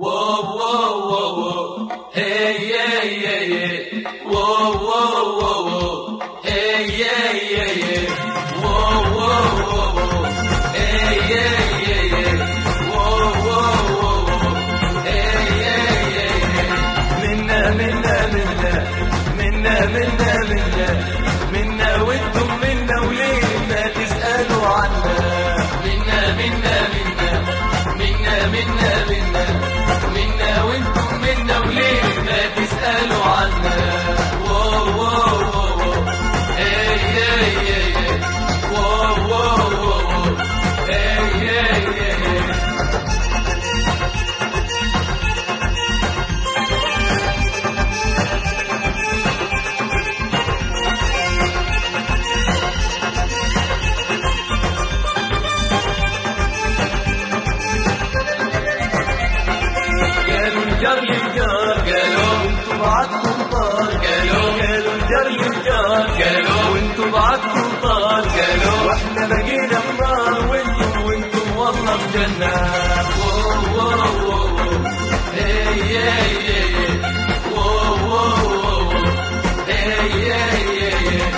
whoa, whoa, whoa, whoa, hey, yeah, yeah, yeah, whoa, whoa, whoa, whoa, hey, yeah, yeah, yeah, whoa, whoa, whoa, whoa, hey, yeah, yeah, yeah, whoa, whoa, whoa, whoa, hey, yeah, yeah, yeah. منا منا منا منا منا منا منا وانتم منا وليه ما تسألوا عنا منا منا منا منا منا منا منا وانتم منا وليه ما تسألوا عنا واو واو واو اي اي اي واو واو واو اي اي اي الجار للجار قالوا انتوا بعدكم طار قالوا الجار للجار قالوا وانتوا بعدكم طار قالوا واحنا بقينا النار وانتم والله بجنة واو واو واو هي هي هي واو واو واو هي هي هي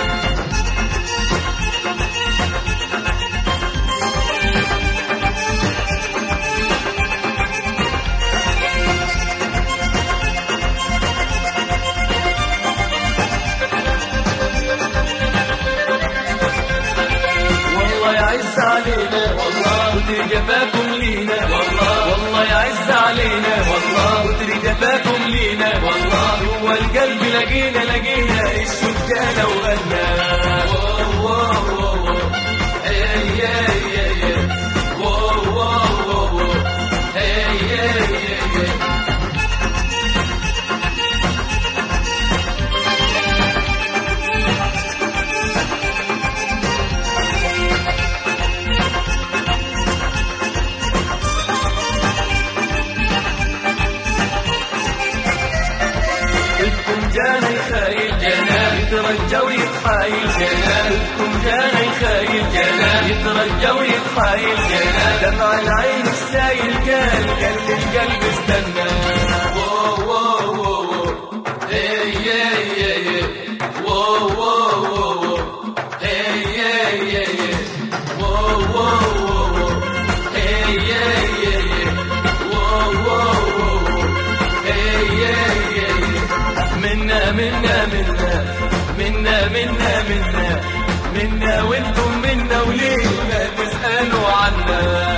يعز علينا والله وتري جفاكم لينا والله يعز علينا والله وتري جفاكم لينا والله هو القلب لقينا السجانة وغنى واو واو واو هي هي هي واو واو واو هي هي هي جانا يخايل جانا يترجى ويتحايل جانبكم جانا يخايل جانا يترجى ويتحايل جانا دمع العين السايل كان القلب استنى واو واو واو هي هي هي واو واو واو هي هي هي واو واو واو هي هي هي واو واو واو هي هي هي منا منا منا منا منا منا منا وانتم منا وليه ما تسألوا عنا